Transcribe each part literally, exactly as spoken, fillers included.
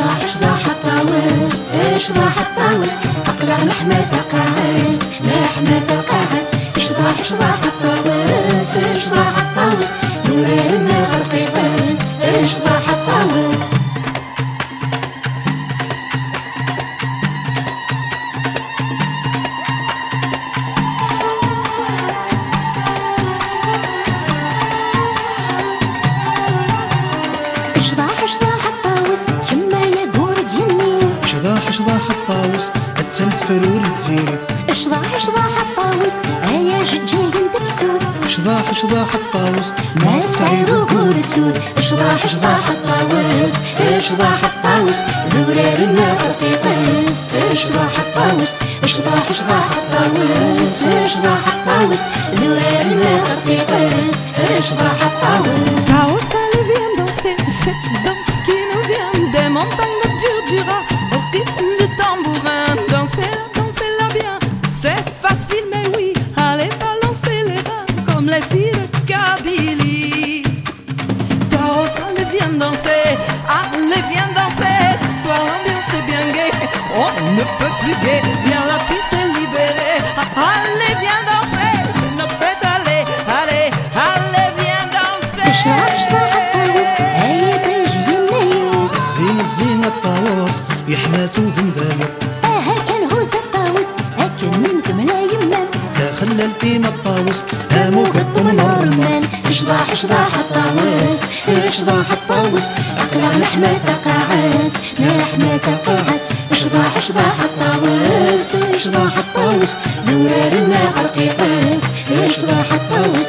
اشضاح اشضاح الطاوس اشضاح الطاوس اقلع نحمى ثقاعات نحمى ثقاعات اشضاح اشضاح الطاوس اشضاح الطاوس نورنا غرقي قاس اشضاح الطاوس اشضاح اشضاح الطاوس كما يقول ديني اشضاح اشضاح الطاوس التنث فرور تزيري اشضاح اشضاح الطاوس ايا جدجي تفسود اشضاح اشضاح الطاوس ما تسعير وقول تسود اشضاح اشضاح الطاوس اشضاح الطاوس ذورارنا غرقي قاس اشضاح الطاوس اشضاح اشضاح الطاوس اشضاح الطاوس ذورارنا غرقي قاس اشضاح الطاوس Taos, allez viens danser cette danse qui nous vient des montagnes de Djurdjura au rythme de tambourin. Dansez-la, dansez-la bien, c'est facile mais oui, allez balancer les reins comme les filles de Kabylie. Taos, allez viens danser, allez viens danser, ce soir l'ambiance est bien gaie, on ne peut plus gai, viens la piste est libérée, allez viens danser, c'est notre fête, allez, allez, allez viens danser. اشضاح اشضاح الطاوس ايا تنجي النيوم الزين الزين الطاوس يحماتو ذنداير اها كان هوز الطاوس اكن من ثمنا يمان داخل التيم الطاوس هامو قد من الرمان اشضاح اشضاح الطاوس اشضاح الطاوس اقلع نحمى ثقاعات نحمى ثقاعات اشضاح اشضاح الطاوس اشضاح الطاوس ذورارنا غرقي قاس اشضاح الطاوس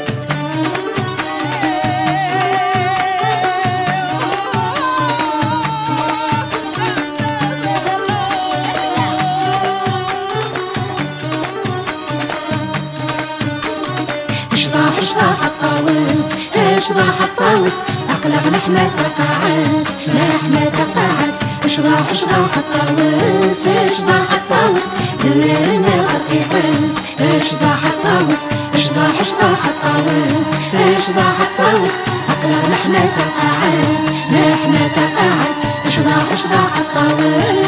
اشضاح اشضاح الطاوس اشضاح الطاوس اقلع نحمى ثقاعات نحمى ثقاعات اشضاح اشضاح الطاوس اشضاح الطاوس ذورارنا غرقي قاس اشضاح الطاوس اشضاح اشضاح الطاوس اشضاح الطاوس اقلع نحمى ثقاعات نحمى ثقاعات اشضاح اشضاح الطاوس